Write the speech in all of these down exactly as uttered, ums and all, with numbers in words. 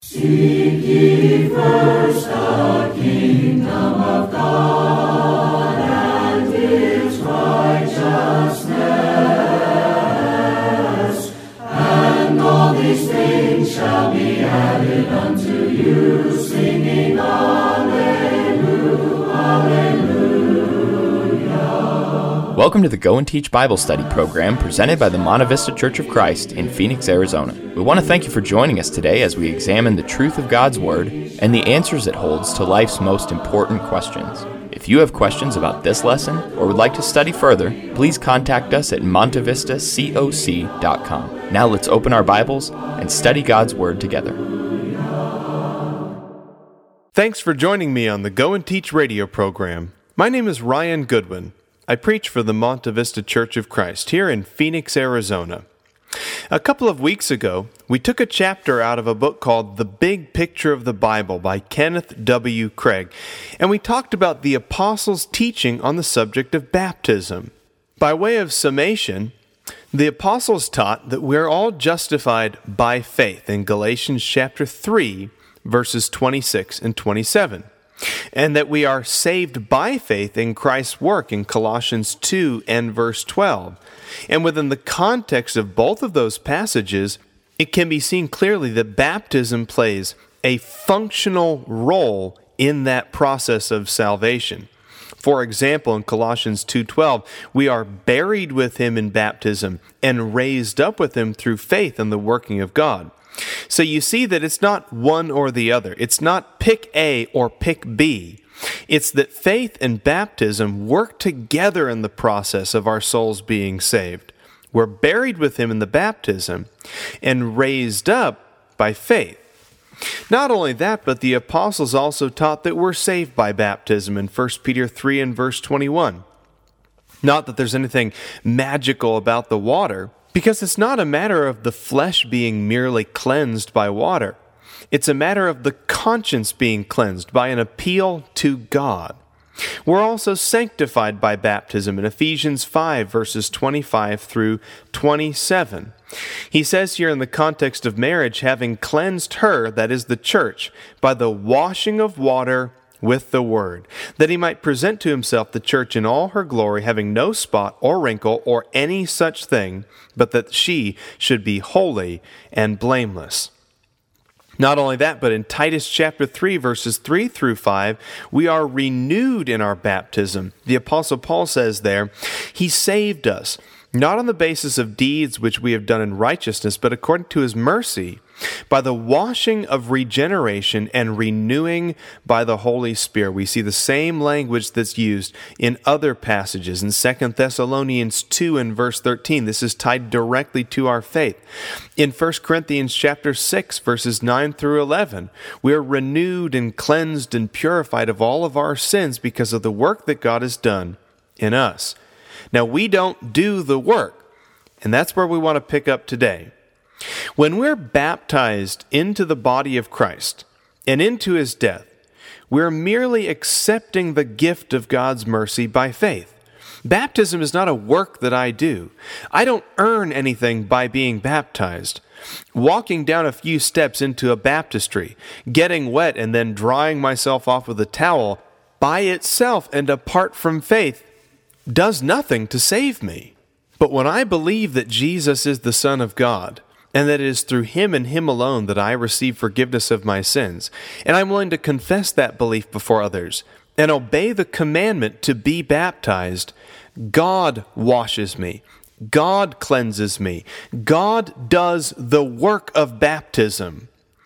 Seek ye first the kingdom of God and His righteousness, and all these things shall be added unto you, singing Alleluia, Alleluia. Welcome to the Go and Teach Bible Study program presented by the Monte Vista Church of Christ in Phoenix, Arizona. We want to thank you for joining us today as we examine the truth of God's Word and the answers it holds to life's most important questions. If you have questions about this lesson or would like to study further, please contact us at monte vista coc dot com. Now let's open our Bibles and study God's Word together. Thanks for joining me on the Go and Teach radio program. My name is Ryan Goodwin. I preach for the Monte Vista Church of Christ here in Phoenix, Arizona. A couple of weeks ago, we took a chapter out of a book called The Big Picture of the Bible by Kenneth W. Craig, and we talked about the apostles' teaching on the subject of baptism. By way of summation, the apostles taught that we're all justified by faith in Galatians chapter three, verses twenty-six and twenty-seven. And that we are saved by faith in Christ's work in Colossians two and verse twelve. And within the context of both of those passages, it can be seen clearly that baptism plays a functional role in that process of salvation. For example, in Colossians two twelve, we are buried with Him in baptism and raised up with Him through faith in the working of God. So you see that it's not one or the other. It's not pick A or pick B. It's that faith and baptism work together in the process of our souls being saved. We're buried with Him in the baptism and raised up by faith. Not only that, but the apostles also taught that we're saved by baptism in First Peter three and verse twenty-one. Not that there's anything magical about the water, because it's not a matter of the flesh being merely cleansed by water. It's a matter of the conscience being cleansed by an appeal to God. We're also sanctified by baptism in Ephesians five, verses twenty-five through twenty-seven. He says here in the context of marriage, having cleansed her, that is the church, by the washing of water with the word, that He might present to Himself the church in all her glory, having no spot or wrinkle or any such thing, but that she should be holy and blameless. Not only that, but in Titus chapter three, verses three through five, we are renewed in our baptism. The Apostle Paul says there, He saved us, not on the basis of deeds which we have done in righteousness, but according to His mercy, by the washing of regeneration and renewing by the Holy Spirit. We see the same language that's used in other passages. In Second Thessalonians two and verse thirteen, this is tied directly to our faith. In First Corinthians chapter six, verses nine through eleven, we are renewed and cleansed and purified of all of our sins because of the work that God has done in us. Now, we don't do the work, and that's where we want to pick up today. When we're baptized into the body of Christ and into His death, we're merely accepting the gift of God's mercy by faith. Baptism is not a work that I do. I don't earn anything by being baptized. Walking down a few steps into a baptistry, getting wet and then drying myself off with a towel, by itself and apart from faith, does nothing to save me. But when I believe that Jesus is the Son of God, and that it is through Him and Him alone that I receive forgiveness of my sins, and I'm willing to confess that belief before others, and obey the commandment to be baptized, God washes me. God cleanses me. God does the work of baptism.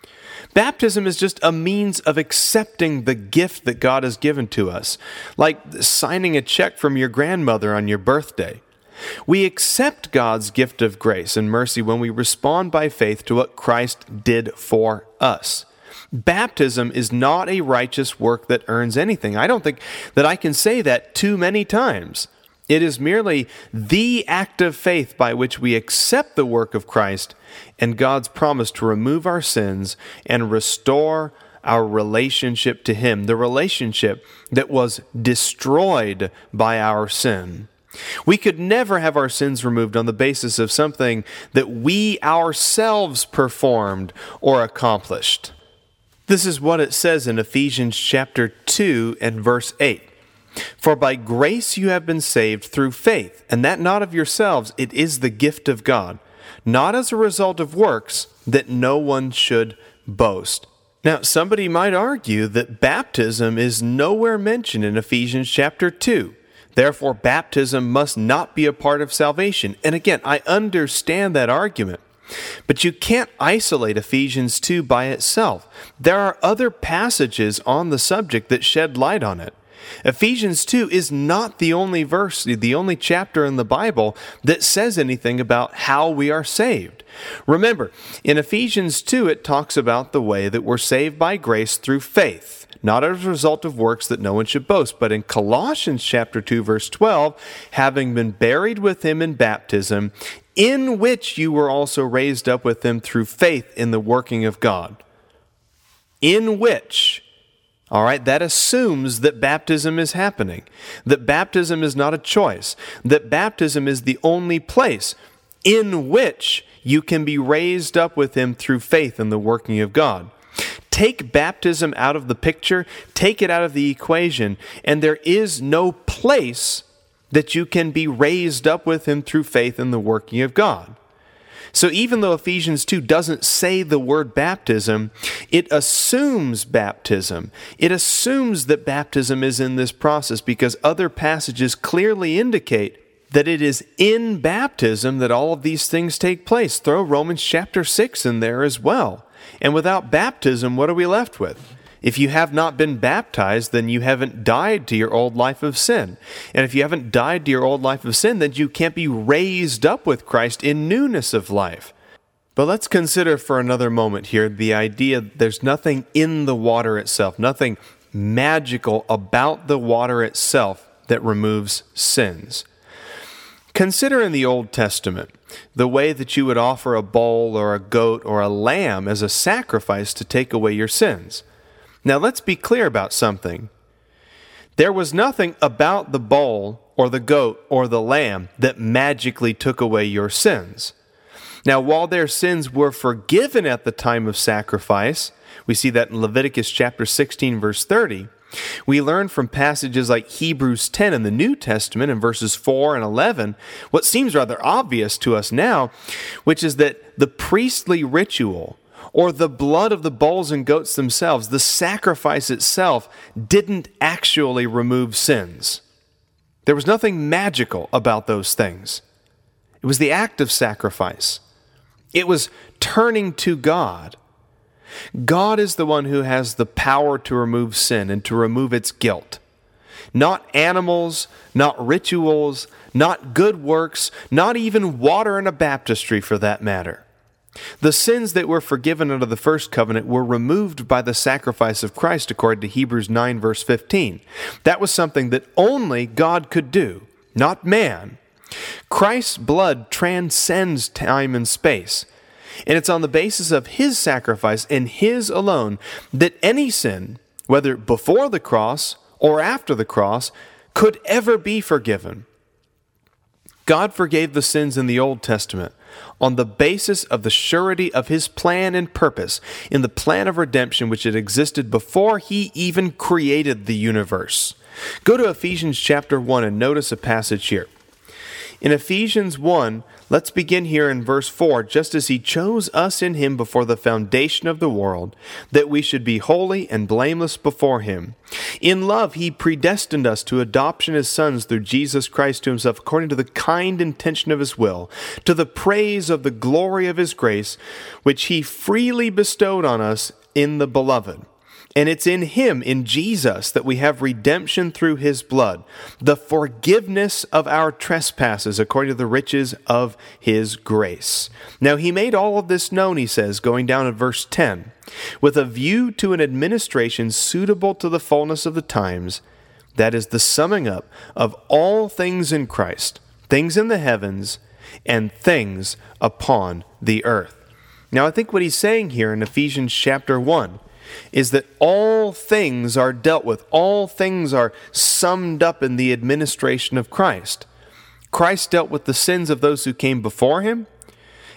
Baptism is just a means of accepting the gift that God has given to us, like signing a check from your grandmother on your birthday. We accept God's gift of grace and mercy when we respond by faith to what Christ did for us. Baptism is not a righteous work that earns anything. I don't think that I can say that too many times. It is merely the act of faith by which we accept the work of Christ and God's promise to remove our sins and restore our relationship to Him, the relationship that was destroyed by our sin. We could never have our sins removed on the basis of something that we ourselves performed or accomplished. This is what it says in Ephesians chapter two and verse eight. For by grace you have been saved through faith, and that not of yourselves, it is the gift of God, not as a result of works, that no one should boast. Now, somebody might argue that baptism is nowhere mentioned in Ephesians chapter two. Therefore, baptism must not be a part of salvation. And again, I understand that argument. But you can't isolate Ephesians two by itself. There are other passages on the subject that shed light on it. Ephesians two is not the only verse, the only chapter in the Bible that says anything about how we are saved. Remember, in Ephesians two, it talks about the way that we're saved by grace through faith, not as a result of works that no one should boast. But in Colossians chapter two, verse twelve, having been buried with him in baptism, in which you were also raised up with him through faith in the working of God. In which... All right, that assumes that baptism is happening, that baptism is not a choice, that baptism is the only place in which you can be raised up with him through faith in the working of God. Take baptism out of the picture, take it out of the equation, and there is no place that you can be raised up with him through faith in the working of God. So even though Ephesians two doesn't say the word baptism, it assumes baptism. It assumes that baptism is in this process because other passages clearly indicate that it is in baptism that all of these things take place. Throw Romans chapter six in there as well. And without baptism, what are we left with? If you have not been baptized, then you haven't died to your old life of sin. And if you haven't died to your old life of sin, then you can't be raised up with Christ in newness of life. But let's consider for another moment here the idea that there's nothing in the water itself, nothing magical about the water itself that removes sins. Consider in the Old Testament the way that you would offer a bull or a goat or a lamb as a sacrifice to take away your sins. Now let's be clear about something. There was nothing about the bull or the goat or the lamb that magically took away your sins. Now while their sins were forgiven at the time of sacrifice, we see that in Leviticus chapter sixteen verse thirty, we learn from passages like Hebrews ten in the New Testament in verses four and eleven, what seems rather obvious to us now, which is that the priestly ritual or the blood of the bulls and goats themselves, the sacrifice itself, didn't actually remove sins. There was nothing magical about those things. It was the act of sacrifice. It was turning to God. God is the one who has the power to remove sin and to remove its guilt. Not animals, not rituals, not good works, not even water in a baptistry for that matter. The sins that were forgiven under the first covenant were removed by the sacrifice of Christ according to Hebrews nine verse fifteen. That was something that only God could do, not man. Christ's blood transcends time and space. And it's on the basis of his sacrifice and his alone that any sin, whether before the cross or after the cross, could ever be forgiven. God forgave the sins in the Old Testament on the basis of the surety of his plan and purpose in the plan of redemption which had existed before he even created the universe. Go to Ephesians chapter one and notice a passage here. In Ephesians one, let's begin here in verse four. Just as he chose us in him before the foundation of the world, that we should be holy and blameless before him. In love, he predestined us to adoption as sons through Jesus Christ to himself, according to the kind intention of his will, to the praise of the glory of his grace, which he freely bestowed on us in the beloved. And it's in him, in Jesus, that we have redemption through his blood, the forgiveness of our trespasses according to the riches of his grace. Now he made all of this known, he says, going down in verse ten, with a view to an administration suitable to the fullness of the times, that is the summing up of all things in Christ, things in the heavens and things upon the earth. Now I think what he's saying here in Ephesians chapter one is that all things are dealt with. All things are summed up in the administration of Christ. Christ dealt with the sins of those who came before him,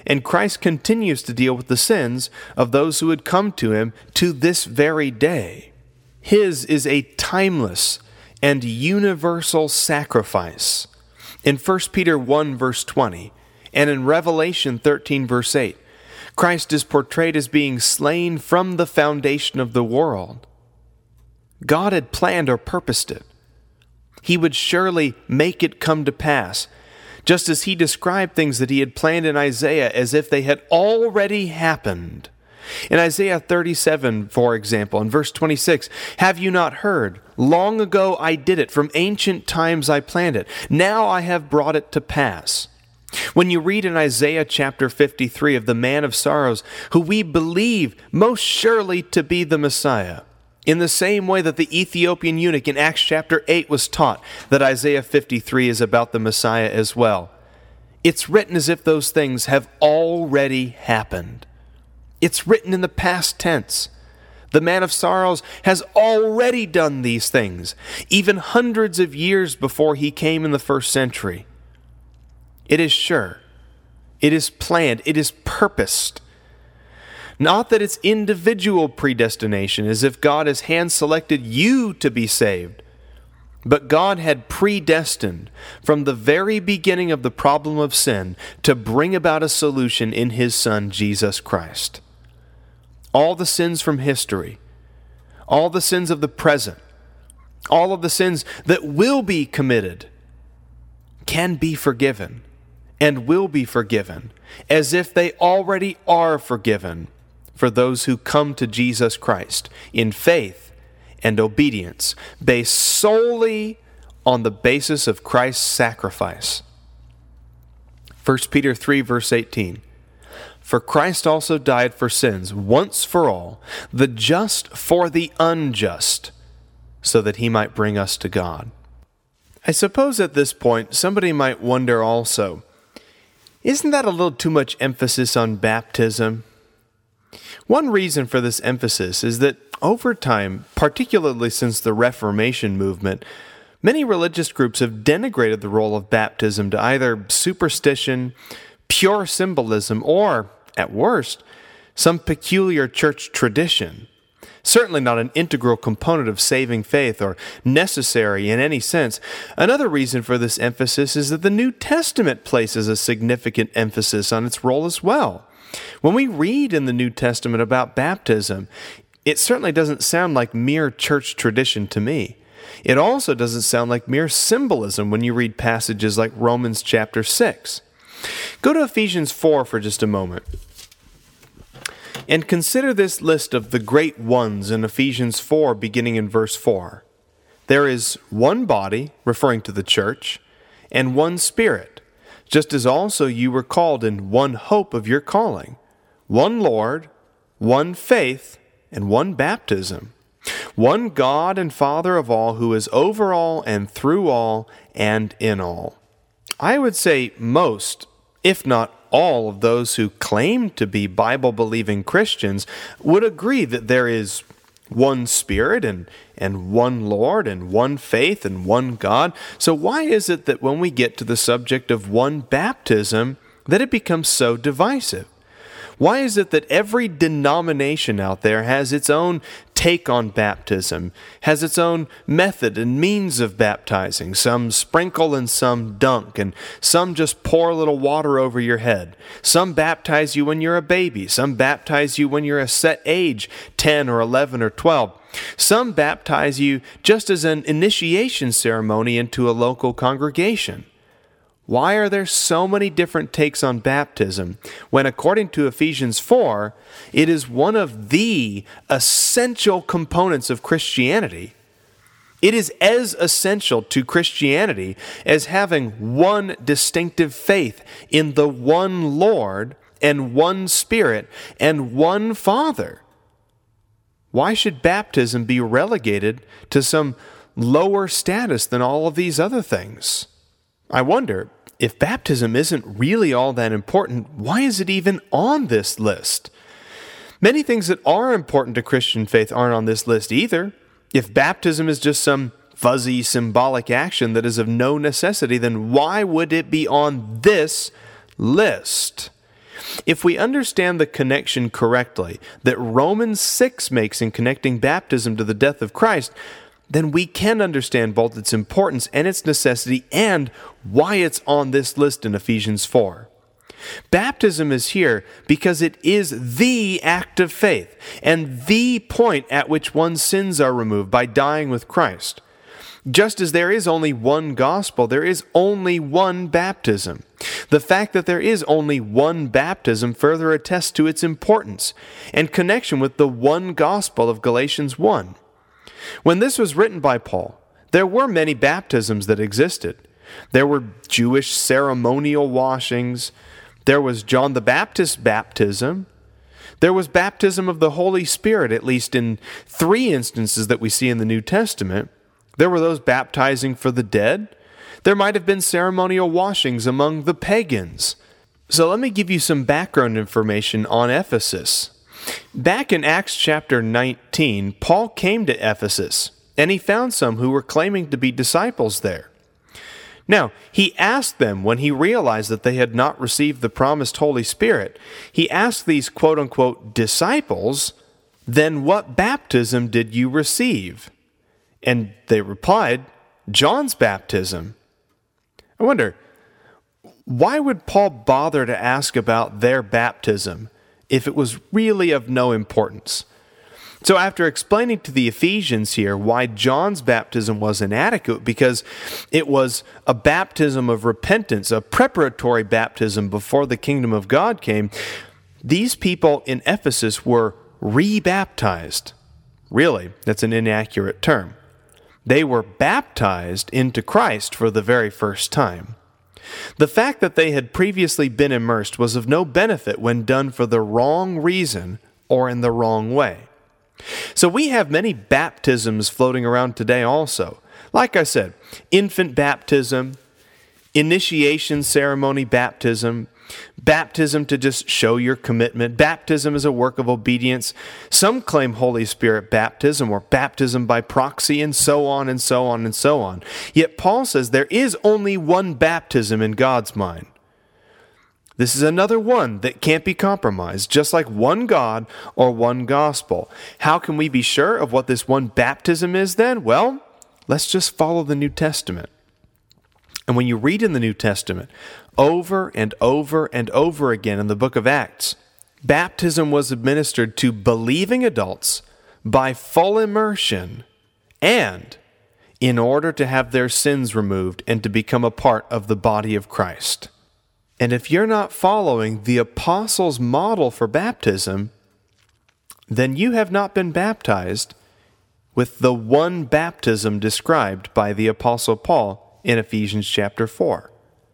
And Christ continues to deal with the sins of those who had come to him to this very day. His is a timeless and universal sacrifice. In First Peter one verse twenty and in Revelation thirteen verse eight, Christ is portrayed as being slain from the foundation of the world. God had planned or purposed it. He would surely make it come to pass, just as he described things that he had planned in Isaiah as if they had already happened. In Isaiah thirty-seven, for example, in verse twenty-six, "Have you not heard? Long ago I did it, from ancient times I planned it. Now I have brought it to pass." When you read in Isaiah chapter fifty-three of the man of sorrows, who we believe most surely to be the Messiah, in the same way that the Ethiopian eunuch in Acts chapter eight was taught that Isaiah fifty-three is about the Messiah as well, it's written as if those things have already happened. It's written in the past tense. The man of sorrows has already done these things, even hundreds of years before he came in the first century. It is sure. It is planned. It is purposed. Not that it's individual predestination, as if God has hand-selected you to be saved, but God had predestined from the very beginning of the problem of sin to bring about a solution in his Son, Jesus Christ. All the sins from history, all the sins of the present, all of the sins that will be committed can be forgiven and will be forgiven, as if they already are forgiven for those who come to Jesus Christ in faith and obedience, based solely on the basis of Christ's sacrifice. First Peter three, verse eighteen, "For Christ also died for sins once for all, the just for the unjust, so that he might bring us to God." I suppose at this point somebody might wonder also, isn't that a little too much emphasis on baptism? One reason for this emphasis is that over time, particularly since the Reformation movement, many religious groups have denigrated the role of baptism to either superstition, pure symbolism, or, at worst, some peculiar church tradition. Certainly not an integral component of saving faith or necessary in any sense. Another reason for this emphasis is that the New Testament places a significant emphasis on its role as well. When we read in the New Testament about baptism, it certainly doesn't sound like mere church tradition to me. It also doesn't sound like mere symbolism when you read passages like Romans chapter six. Go to Ephesians four for just a moment. And consider this list of the great ones in Ephesians four, beginning in verse four. There is one body, referring to the church, and one Spirit, just as also you were called in one hope of your calling, one Lord, one faith, and one baptism, one God and Father of all, who is over all and through all and in all. I would say most, if not all of those who claim to be Bible-believing Christians would agree that there is one Spirit and, and one Lord and one faith and one God. So why is it that when we get to the subject of one baptism that it becomes so divisive? Why is it that every denomination out there has its own take on baptism, has its own method and means of baptizing? Some sprinkle and some dunk, and some just pour a little water over your head. Some baptize you when you're a baby. Some baptize you when you're a set age, ten or eleven or twelve. Some baptize you just as an initiation ceremony into a local congregation. Why are there so many different takes on baptism when, according to Ephesians four, it is one of the essential components of Christianity? It is as essential to Christianity as having one distinctive faith in the one Lord and one Spirit and one Father. Why should baptism be relegated to some lower status than all of these other things? I wonder, if baptism isn't really all that important, why is it even on this list? Many things that are important to Christian faith aren't on this list either. If baptism is just some fuzzy symbolic action that is of no necessity, then why would it be on this list? If we understand the connection correctly that Romans six makes in connecting baptism to the death of Christ, then we can understand both its importance and its necessity and why it's on this list in Ephesians four. Baptism is here because it is the act of faith and the point at which one's sins are removed by dying with Christ. Just as there is only one gospel, there is only one baptism. The fact that there is only one baptism further attests to its importance and connection with the one gospel of Galatians one. When this was written by Paul, there were many baptisms that existed. There were Jewish ceremonial washings. There was John the Baptist's baptism. There was baptism of the Holy Spirit, at least in three instances that we see in the New Testament. There were those baptizing for the dead. There might have been ceremonial washings among the pagans. So let me give you some background information on Ephesus. Back in Acts chapter nineteen, Paul came to Ephesus, and he found some who were claiming to be disciples there. Now, he asked them when he realized that they had not received the promised Holy Spirit, he asked these quote-unquote disciples, "Then what baptism did you receive?" And they replied, "John's baptism." I wonder, why would Paul bother to ask about their baptism if it was really of no importance? So after explaining to the Ephesians here why John's baptism was inadequate, because it was a baptism of repentance, a preparatory baptism before the kingdom of God came, these people in Ephesus were re-baptized. Really, that's an inaccurate term. They were baptized into Christ for the very first time. The fact that they had previously been immersed was of no benefit when done for the wrong reason or in the wrong way. So we have many baptisms floating around today also. Like I said, infant baptism, initiation ceremony baptism, baptism to just show your commitment, baptism as a work of obedience. Some claim Holy Spirit baptism or baptism by proxy, and so on and so on and so on. Yet Paul says there is only one baptism in God's mind. This is another one that can't be compromised, just like one God or one gospel. How can we be sure of what this one baptism is then? Well, let's just follow the New Testament. And when you read in the New Testament, over and over and over again in the book of Acts, baptism was administered to believing adults by full immersion and in order to have their sins removed and to become a part of the body of Christ. And if you're not following the apostles' model for baptism, then you have not been baptized with the one baptism described by the Apostle Paul in Ephesians chapter four.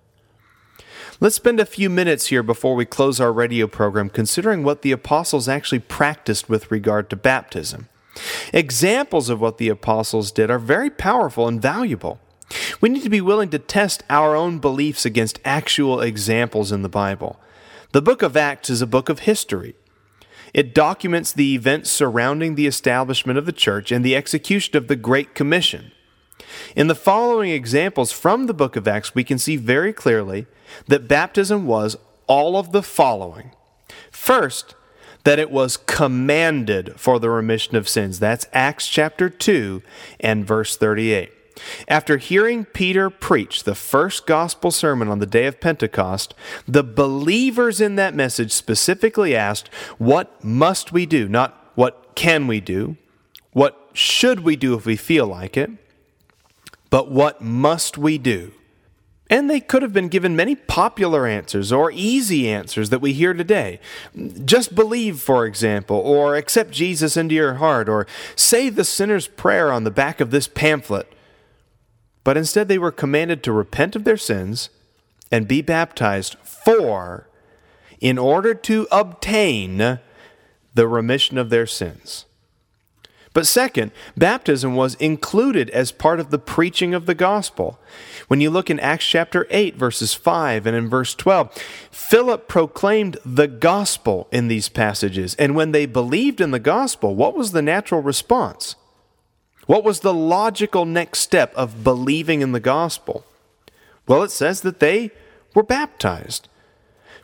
Let's spend a few minutes here before we close our radio program considering what the apostles actually practiced with regard to baptism. Examples of what the apostles did are very powerful and valuable. We need to be willing to test our own beliefs against actual examples in the Bible. The book of Acts is a book of history. It documents the events surrounding the establishment of the church and the execution of the Great Commission. In the following examples from the book of Acts, we can see very clearly that baptism was all of the following. First, that it was commanded for the remission of sins. That's Acts chapter two and verse thirty-eight. After hearing Peter preach the first gospel sermon on the day of Pentecost, the believers in that message specifically asked, what must we do? Not what can we do, what should we do if we feel like it, but what must we do? And they could have been given many popular answers or easy answers that we hear today. Just believe, for example, or accept Jesus into your heart, or say the sinner's prayer on the back of this pamphlet. But instead they were commanded to repent of their sins and be baptized for, in order to obtain the remission of their sins. But second, baptism was included as part of the preaching of the gospel. When you look in Acts chapter eight, verses five and in verse twelve, Philip proclaimed the gospel in these passages. And when they believed in the gospel, what was the natural response? What was the logical next step of believing in the gospel? Well, it says that they were baptized.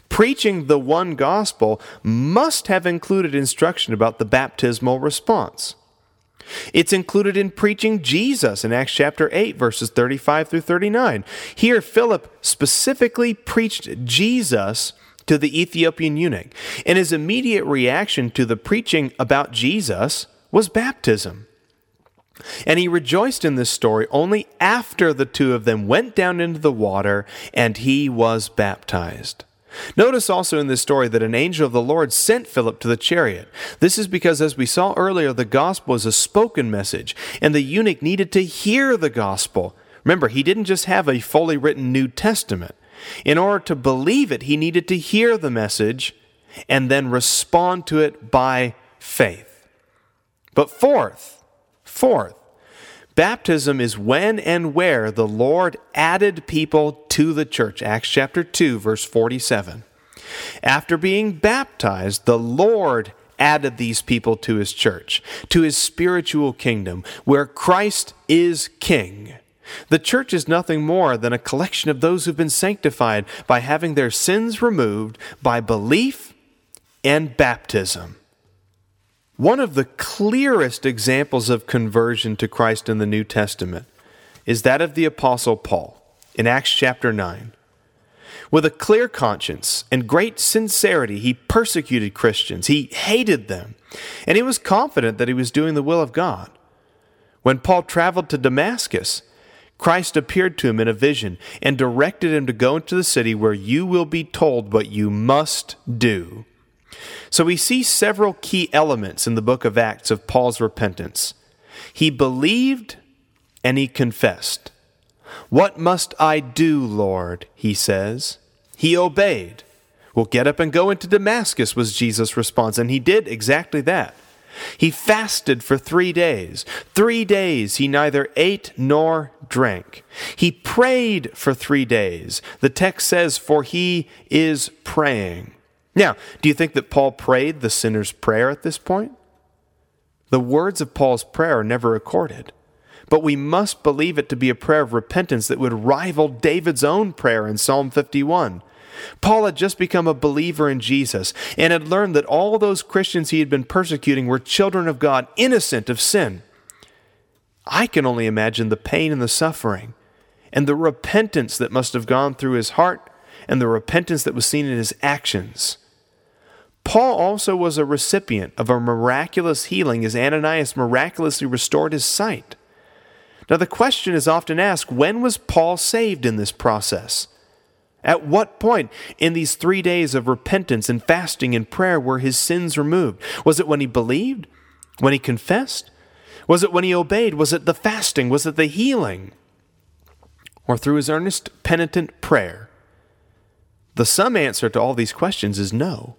Preaching the one gospel must have included instruction about the baptismal response. It's included in preaching Jesus in Acts chapter eight, verses thirty-five through thirty-nine. Here, Philip specifically preached Jesus to the Ethiopian eunuch, and his immediate reaction to the preaching about Jesus was baptism. And he rejoiced in this story only after the two of them went down into the water and he was baptized. Notice also in this story that an angel of the Lord sent Philip to the chariot. This is because, as we saw earlier, the gospel is a spoken message, and the eunuch needed to hear the gospel. Remember, he didn't just have a fully written New Testament. In order to believe it, he needed to hear the message and then respond to it by faith. But fourth, fourth, baptism is when and where the Lord added people to the church. Acts chapter two, verse forty-seven. After being baptized, the Lord added these people to his church, to his spiritual kingdom, where Christ is king. The church is nothing more than a collection of those who've been sanctified by having their sins removed by belief and baptism. One of the clearest examples of conversion to Christ in the New Testament is that of the Apostle Paul in Acts chapter nine. With a clear conscience and great sincerity, he persecuted Christians. He hated them, and he was confident that he was doing the will of God. When Paul traveled to Damascus, Christ appeared to him in a vision and directed him to go into the city where you will be told what you must do. So we see several key elements in the book of Acts of Paul's repentance. He believed and he confessed. "What must I do, Lord?" he says. He obeyed. "Well, get up and go into Damascus," was Jesus' response, and he did exactly that. He fasted for three days. Three days he neither ate nor drank. He prayed for three days. The text says, "For he is praying." Now, do you think that Paul prayed the sinner's prayer at this point? The words of Paul's prayer are never recorded, but we must believe it to be a prayer of repentance that would rival David's own prayer in Psalm fifty-one. Paul had just become a believer in Jesus and had learned that all those Christians he had been persecuting were children of God, innocent of sin. I can only imagine the pain and the suffering and the repentance that must have gone through his heart and the repentance that was seen in his actions. Paul also was a recipient of a miraculous healing as Ananias miraculously restored his sight. Now the question is often asked, when was Paul saved in this process? At what point in these three days of repentance and fasting and prayer were his sins removed? Was it when he believed? When he confessed? Was it when he obeyed? Was it the fasting? Was it the healing? Or through his earnest, penitent prayer? The sum answer to all these questions is no.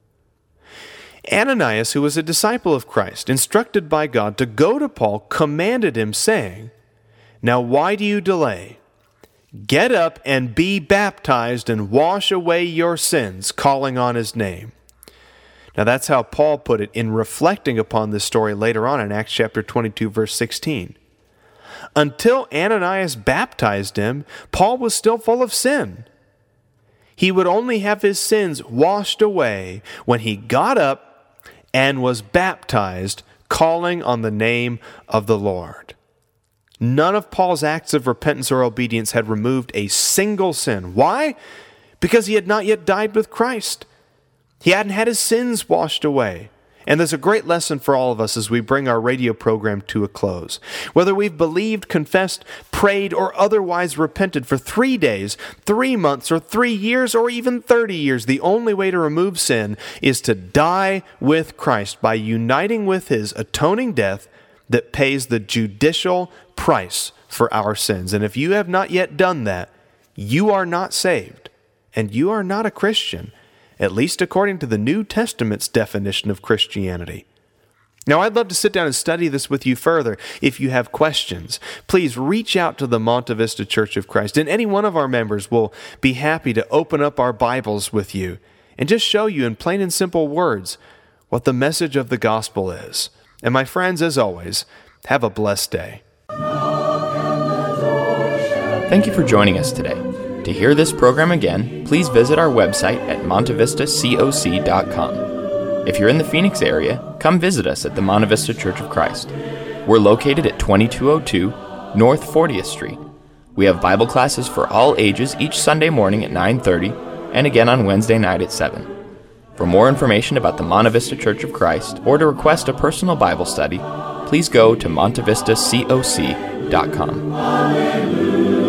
Ananias, who was a disciple of Christ, instructed by God to go to Paul, commanded him, saying, "Now why do you delay? Get up and be baptized and wash away your sins," calling on his name. Now that's how Paul put it in reflecting upon this story later on in Acts chapter twenty-two, verse sixteen. Until Ananias baptized him, Paul was still full of sin. He would only have his sins washed away when he got up and was baptized, calling on the name of the Lord. None of Paul's acts of repentance or obedience had removed a single sin. Why? Because he had not yet died with Christ. He hadn't had his sins washed away. And there's a great lesson for all of us as we bring our radio program to a close. Whether we've believed, confessed, prayed, or otherwise repented for three days, three months, or three years, or even thirty years, the only way to remove sin is to die with Christ by uniting with his atoning death that pays the judicial price for our sins. And if you have not yet done that, you are not saved, and you are not a Christian, at least according to the New Testament's definition of Christianity. Now, I'd love to sit down and study this with you further. If you have questions, please reach out to the Monte Vista Church of Christ, and any one of our members will be happy to open up our Bibles with you and just show you in plain and simple words what the message of the gospel is. And my friends, as always, have a blessed day. Thank you for joining us today. To To hear this program again, please visit our website at monte vista coc dot com. If you're in the Phoenix area, come visit us at the Monte Vista Church of Christ. We're located at twenty-two oh two North fortieth Street. We have Bible classes for all ages each Sunday morning at nine thirty and again on Wednesday night at seven. For more information about the Monte Vista Church of Christ or to request a personal Bible study, please go to monte vista coc dot com. Hallelujah.